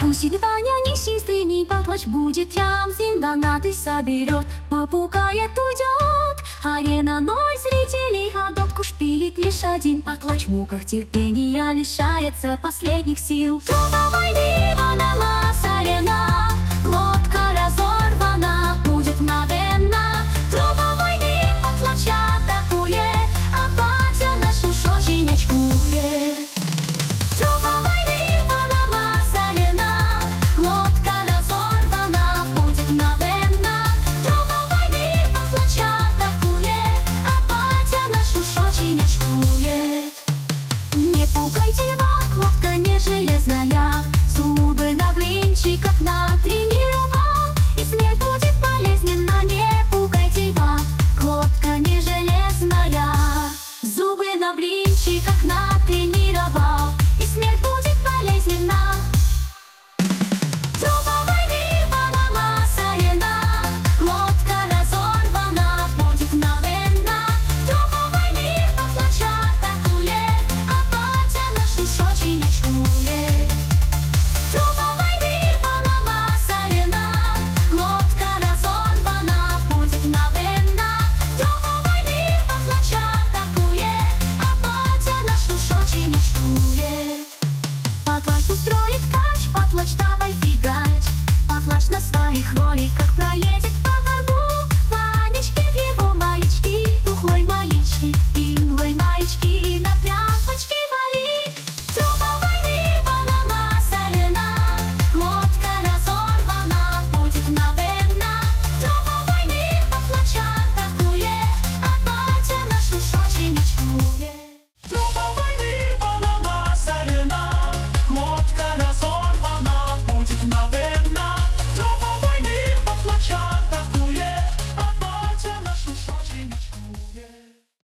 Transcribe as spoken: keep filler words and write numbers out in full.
До свидания, не сестры, не поплачь, будет ям, зиндана ты соберет, попукает, уйдет. Арена ноль зрителей, а дотку шпилит лишь один поклач. В муках терпения лишается последних сил. Труба войны, Панама, арена, лодка разорвана, будет мгновенно. Труба войны, поплача атакует, а батя наш уж очень очкует. Труба войны, Панама, арена, лодка разорвана, будет мгновенно. Труба войны, поплача атакует, а батя наш уж очень очкует. Не пугайте его, лодка не железная, зубы на блинчиках на три.